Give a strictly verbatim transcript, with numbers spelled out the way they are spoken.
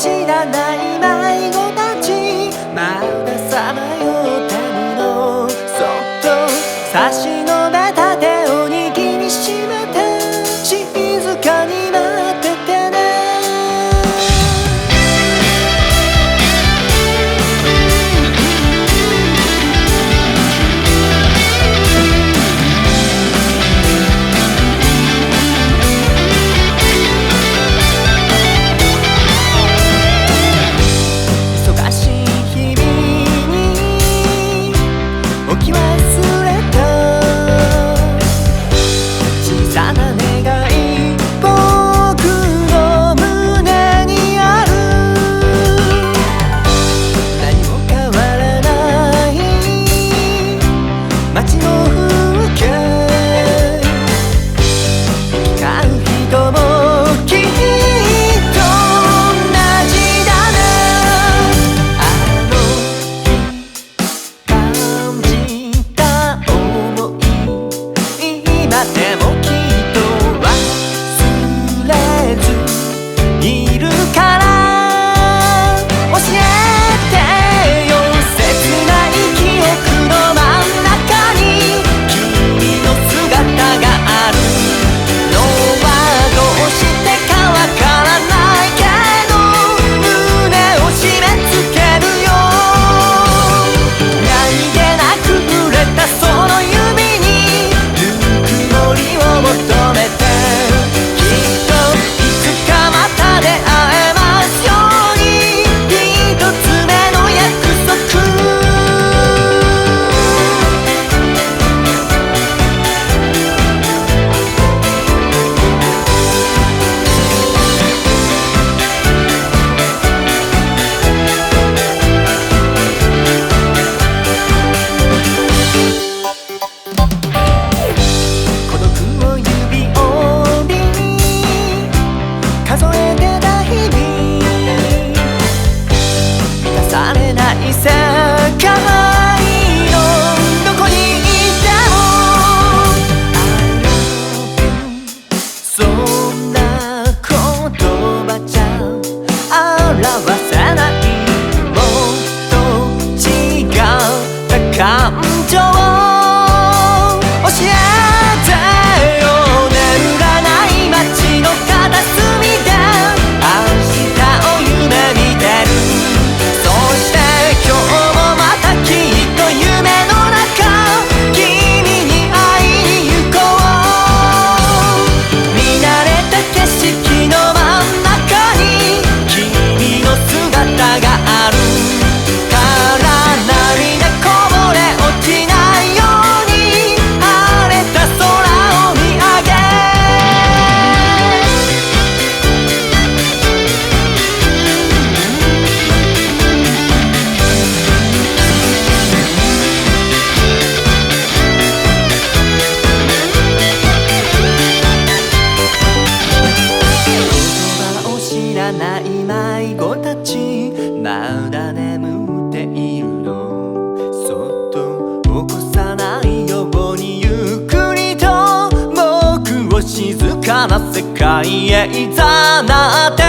知らない迷子たち、まださまよったもの、そっと差し伸べた手を握りしめて、静かに待っててね。忙しい日々に置き忘れた小さな願い、僕の胸にある。何も変わらない街の風景、行き交う人もきっと同じだね。あの日感じた想い、今でもきっと忘れずいるから。教えてよ、切ない記憶の真ん中に君の姿があるのはどうしてかわからないけど、胸を締め付けるよ。何気なく触れたその指にぬくもりを求めて、きっといつかまた出会えますように、一つ目の約束。孤独を指折り数えてた日々、満たされない世界のどこにいても I love you、 そんな言葉じゃ表せない、もっと違った感情を教えてよ。眠らない街の片隅で明日を夢見てる。そして今日もまたきっと夢の中、君に会いに行こう。見慣れた景色の真ん中に君の姿があるから、涙こぼれ落ちないように晴れた空を見上げ。言葉を知らない迷子たち、まだ眠っているの、そっと起こさないようにゆっくりと僕を静かな世界へいざなって。